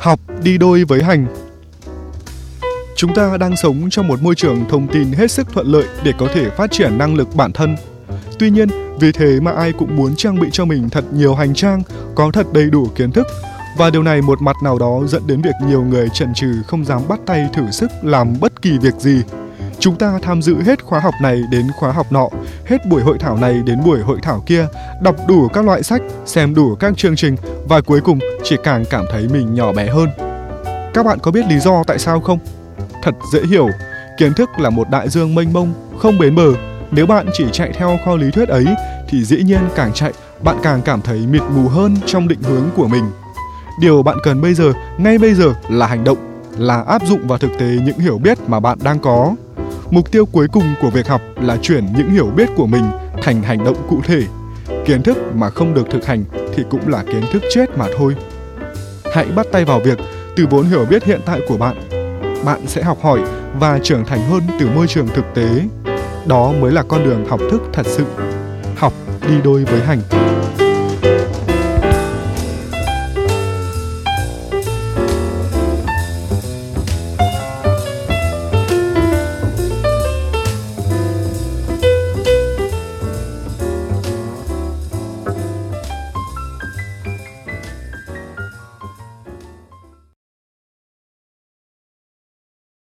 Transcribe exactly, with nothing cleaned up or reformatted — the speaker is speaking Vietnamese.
Học đi đôi với hành. Chúng ta đang sống trong một môi trường thông tin hết sức thuận lợi để có thể phát triển năng lực bản thân. Tuy nhiên, vì thế mà ai cũng muốn trang bị cho mình thật nhiều hành trang, có thật đầy đủ kiến thức. Và điều này một mặt nào đó dẫn đến việc nhiều người chần chừ không dám bắt tay thử sức làm bất kỳ việc gì. Chúng ta tham dự hết khóa học này đến khóa học nọ, hết buổi hội thảo này đến buổi hội thảo kia, đọc đủ các loại sách, xem đủ các chương trình và cuối cùng chỉ càng cảm thấy mình nhỏ bé hơn. Các bạn có biết lý do tại sao không? Thật dễ hiểu, kiến thức là một đại dương mênh mông, không bến bờ. Nếu bạn chỉ chạy theo kho lý thuyết ấy thì dĩ nhiên càng chạy, bạn càng cảm thấy mịt mù hơn trong định hướng của mình. Điều bạn cần bây giờ, ngay bây giờ là hành động, là áp dụng vào thực tế những hiểu biết mà bạn đang có. Mục tiêu cuối cùng của việc học là chuyển những hiểu biết của mình thành hành động cụ thể. Kiến thức mà không được thực hành thì cũng là kiến thức chết mà thôi. Hãy bắt tay vào việc từ vốn hiểu biết hiện tại của bạn. Bạn sẽ học hỏi và trưởng thành hơn từ môi trường thực tế. Đó mới là con đường học thức thật sự. Học đi đôi với hành.